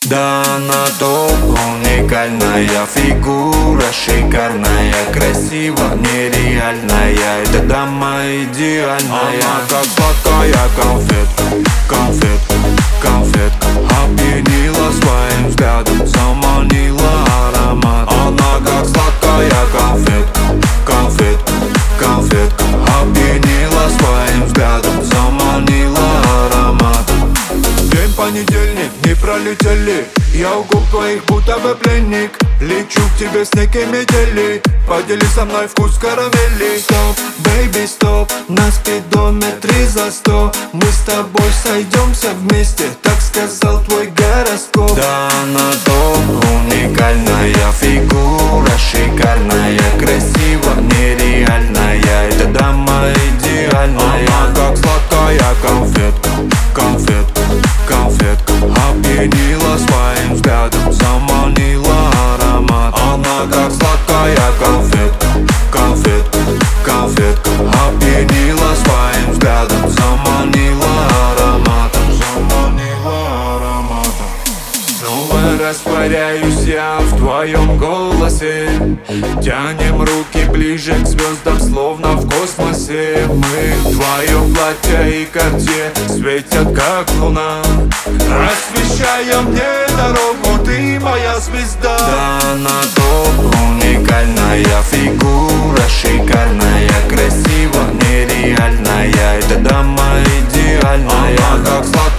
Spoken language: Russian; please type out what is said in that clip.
Да, она топ, уникальная фигура, шикарная, красиво, нереальная. Это дама идеальная. Она как сладкая конфетка, конфетка, конфетка. Опьянила своим взглядом, заманила аромат. Она как сладкая конфетка, конфетка, конфетка. Опьянила своим взглядом, заманила аромат. День понедельник, не пролетели. Я у губ твоих будто бы пленник. Лечу к тебе с некой метели. Подели со мной вкус карамели. Стоп, бэйби, стоп. На спидометре за 100. Мы с тобой сойдемся вместе, так сказал твой гороскоп. Да, она топ, уникальная фигура, шикарная, красиво, нереальная. Это дама идеальная. Она как сладкая конфетка, конфетка, конфетка. Опьянила своим взглядом, заманила аромат. Она как сладкая конфетка, конфетка, конфетка. Опьянила своим взглядом, заманила ароматом, заманила ароматом. Снова растворяюсь я в твоем голосе. Тянем руки ближе к звездам, словно в космосе. Мы в твоем платье и карте светят как луна, освещая мне дорогу, ты моя звезда. Да, она топ, уникальная фигура, шикарная, красиво, нереальная. Это дама идеальная. Она как сладкая